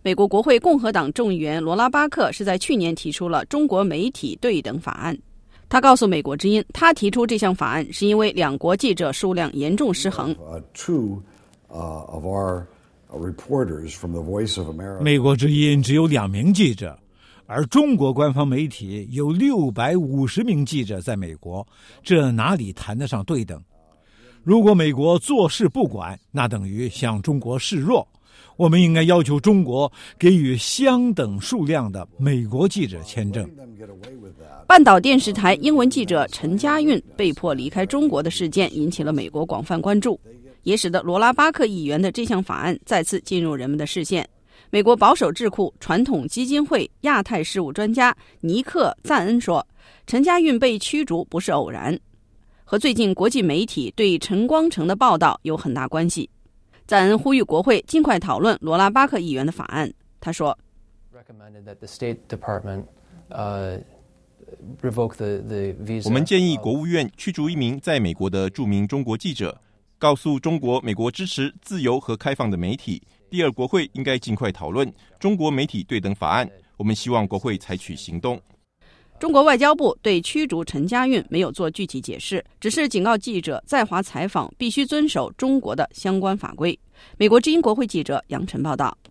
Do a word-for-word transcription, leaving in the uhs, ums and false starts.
美国国会共和党众议员罗拉巴克是在去年提出了中国媒体对等法案。他告诉美国之音，他提出这项法案是因为两国记者数量严重失衡。 美国之音只有两名记者，而中国官方媒体有六百五十名记者在美国，这哪里谈得上对等？如果美国坐视不管，那等于向中国示弱。我们应该要求中国给予相等数量的美国记者签证。 半岛电视台英文记者陈家韵被迫离开中国的事件引起了美国广泛关注，也使得罗拉巴克议员的这项法案再次进入人们的视线。美国保守智库传统基金会亚太事务专家尼克·赞恩说，陈家韵被驱逐不是偶然，和最近国际媒体对陈光诚的报道有很大关系。赞恩呼吁国会尽快讨论罗拉巴克议员的法案。他说， 我们建议国务院驱逐一名在美国的著名中国记者，告诉中国美国支持自由和开放的媒体。第二，国会应该尽快讨论中国媒体对等法案。我们希望国会采取行动。 中国外交部对驱逐陈家韵没有做具体解释，只是警告记者在华采访必须遵守中国的相关法规。美国之音国会记者杨晨报道。